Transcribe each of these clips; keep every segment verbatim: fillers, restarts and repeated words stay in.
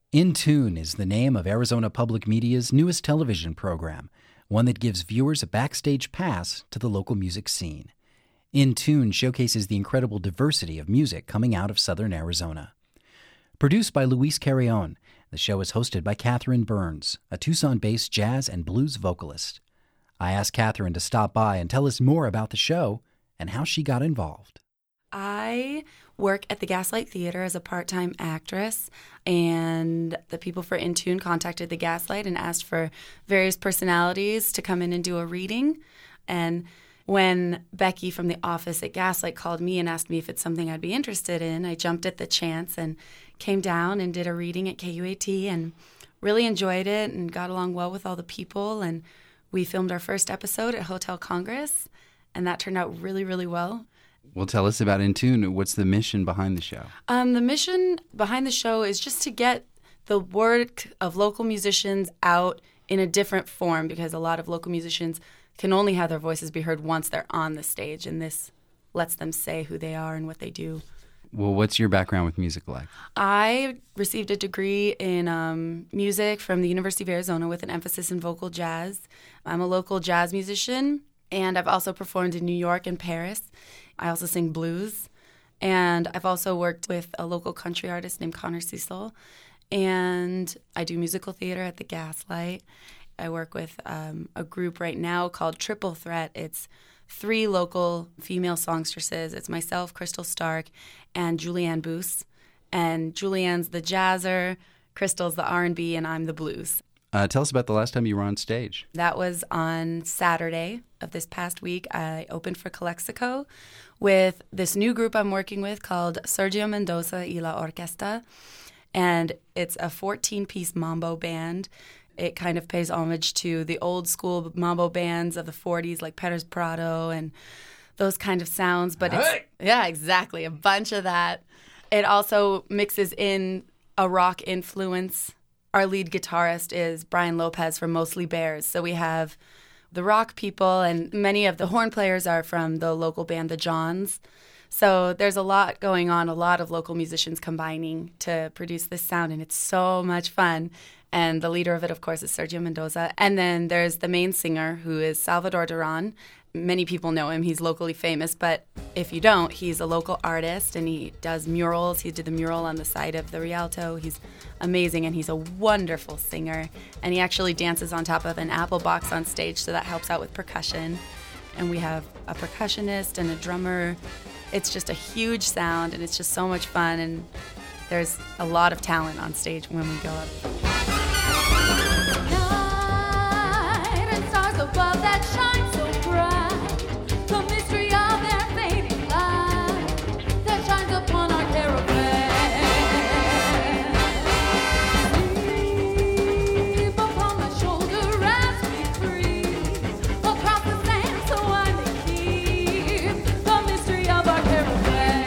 In Tune is the name of Arizona Public Media's newest television program, one that gives viewers a backstage pass to the local music scene. In Tune showcases the incredible diversity of music coming out of Southern Arizona. Produced by Luis Carrion, the show is hosted by Catherine Burns, a Tucson-based jazz and blues vocalist. I asked Catherine to stop by and tell us more about the show and how she got involved. I work at the Gaslight Theater as a part-time actress, and the people for In Tune contacted the Gaslight and asked for various personalities to come in and do a reading. And when Becky from the office at Gaslight called me and asked me if it's something I'd be interested in, I jumped at the chance and came down and did a reading at K U A T and really enjoyed it and got along well with all the people. And we filmed our first episode at Hotel Congress, and that turned out really, really well. Well, tell us about In Tune. What's the mission behind the show? Um, the mission behind the show is just to get the work of local musicians out in a different form, because a lot of local musicians can only have their voices be heard once they're on the stage, and this lets them say who they are and what they do. Well, what's your background with music like? I received a degree in um, music from the University of Arizona with an emphasis in vocal jazz. I'm a local jazz musician, and I've also performed in New York and Paris. I also sing blues, and I've also worked with a local country artist named Connor Cecil, and I do musical theater at the Gaslight. I work with um, a group right now called Triple Threat. It's three local female songstresses. It's myself, Crystal Stark, and Julianne Boos. And Julianne's the jazzer, Crystal's the R and B, and I'm the blues. Uh, tell us about the last time you were on stage. That was on Saturday of this past week. I opened for Calexico with this new group I'm working with called Sergio Mendoza y la Orquesta. And it's a fourteen-piece mambo band. It kind of pays homage to the old school mambo bands of the forties, like Perez Prado and those kind of sounds. But it's, hey! Yeah, exactly, a bunch of that. It also mixes in a rock influence. Our lead guitarist is Brian Lopez from Mostly Bears. So we have the rock people, and many of the horn players are from the local band, the Johns. So there's a lot going on, a lot of local musicians combining to produce this sound, and it's so much fun. And the leader of it, of course, is Sergio Mendoza. And then there's the main singer, who is Salvador Duran. Many people know him. He's locally famous. But if you don't, he's a local artist, and he does murals. He did the mural on the side of the Rialto. He's amazing, and he's a wonderful singer. And he actually dances on top of an apple box on stage, so that helps out with percussion. And we have a percussionist and a drummer. It's just a huge sound, and it's just so much fun. And there's a lot of talent on stage when we go up. Night and stars above that shine so bright, the mystery of their fading light that shines upon our caravan. Sleep upon my shoulder as we creep across the sand, so I may keep the mystery of our caravan.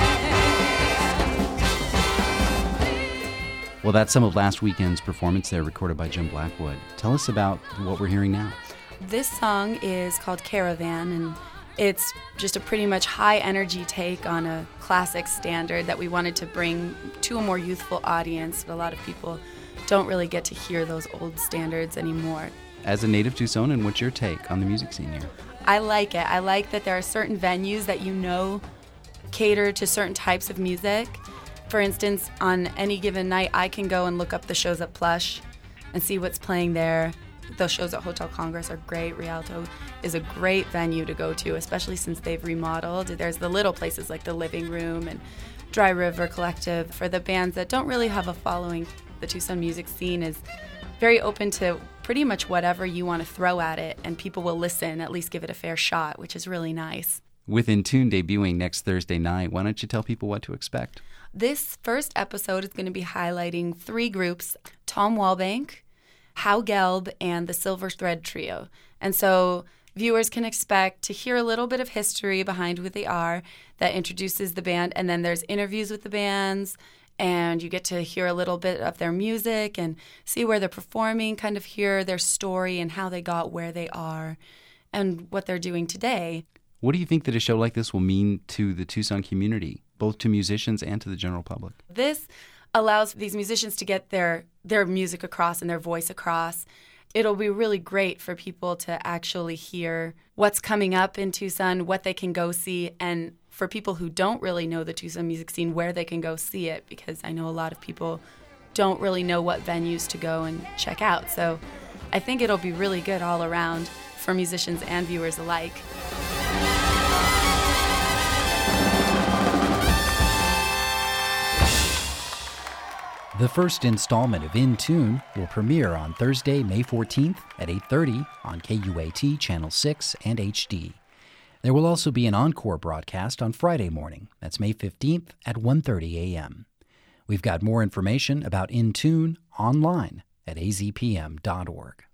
Well, that's some of last weekend's performance there, recorded by Jim Blackwood. Tell us about what we're hearing now. This song is called Caravan, and it's just a pretty much high-energy take on a classic standard that we wanted to bring to a more youthful audience. But a lot of people don't really get to hear those old standards anymore. As a native Tucsonan, what's your take on the music scene here? I like it. I like that there are certain venues that you know cater to certain types of music. For instance, on any given night, I can go and look up the shows at Plush and see what's playing there. Those shows at Hotel Congress are great. Rialto is a great venue to go to, especially since they've remodeled. There's the little places like the Living Room and Dry River Collective. For the bands that don't really have a following, the Tucson music scene is very open to pretty much whatever you want to throw at it, and people will listen, at least give it a fair shot, which is really nice. With In Tune debuting next Thursday night, why don't you tell people what to expect? This first episode is going to be highlighting three groups: Tom Walbank, How Gelb, and the Silver Thread Trio. And so viewers can expect to hear a little bit of history behind who they are that introduces the band, and then there's interviews with the bands, and you get to hear a little bit of their music and see where they're performing, kind of hear their story and how they got where they are and what they're doing today. What do you think that a show like this will mean to the Tucson community, both to musicians and to the general public? This allows these musicians to get their their music across and their voice across. It'll be really great for people to actually hear what's coming up in Tucson, what they can go see, and for people who don't really know the Tucson music scene, where they can go see it, because I know a lot of people don't really know what venues to go and check out. So I think it'll be really good all around for musicians and viewers alike. The first installment of In Tune will premiere on Thursday, May fourteenth at eight thirty on K U A T Channel six and H D. There will also be an encore broadcast on Friday morning. That's May fifteenth at one thirty a.m. We've got more information about In Tune online at a z p m dot org.